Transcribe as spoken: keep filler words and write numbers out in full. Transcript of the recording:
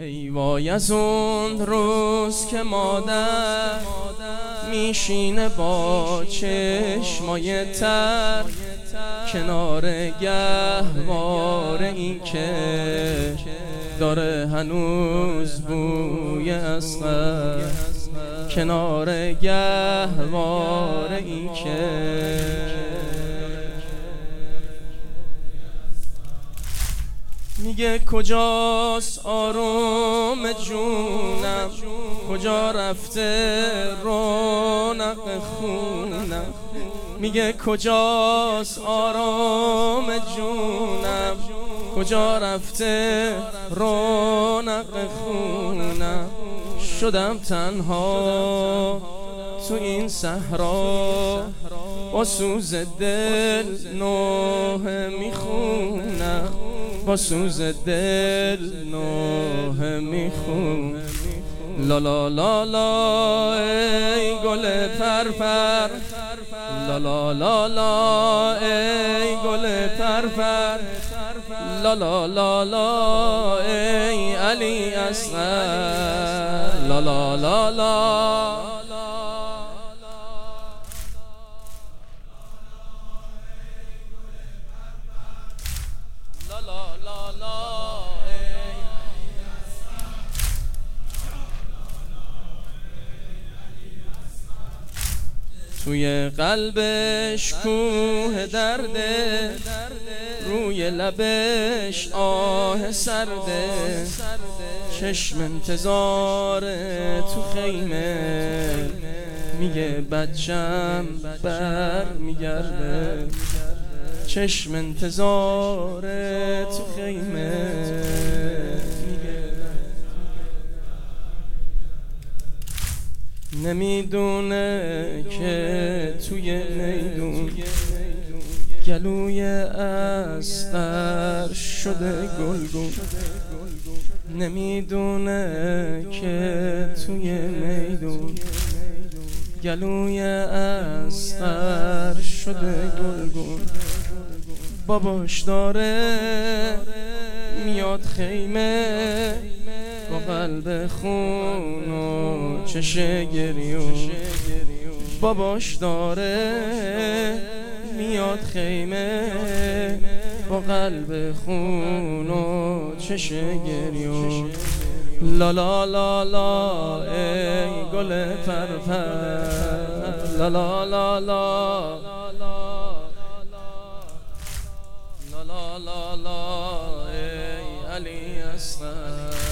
ای وای از اون روز که مادر میشینه با چشمای تر کنار گهواره، این که داره هنوز بوی اصغر کنار گهواره، این که میگه کجاست آروم جونم، کجا رفته رونق خونم. میگه کجاست آرام جونم، کجا رفته رونق خونم. شدم تنها تو این صحرا، با سوز دل نوحه میخونم، با سوز دل نوحه میخونم. لا لا لا لا ای گل پرپر، لا لا لا لا ای گل پرپر، لا لا لا لا ای علی اصغر، لا لا لا لا. توی قلبش کوه درده، روی لبش آه سرده. چشم انتظاره تو خیمه، میگه بچم بر میگرده. چشم انتظاره تو خیمه، نمیدونه که توی میدون گلوی اصغر شده گلگون. نمیدونه که توی میدون گلوی اصغر شده گلگون. باباش داره میاد خیمه، با قلب خون و چشه گریون. باباش داره میاد خیمه، با قلب خون و چشه گریون. لا لا لا لا ای گل پرپر، لا لا لا لا لا لا لا ای علی اصغر.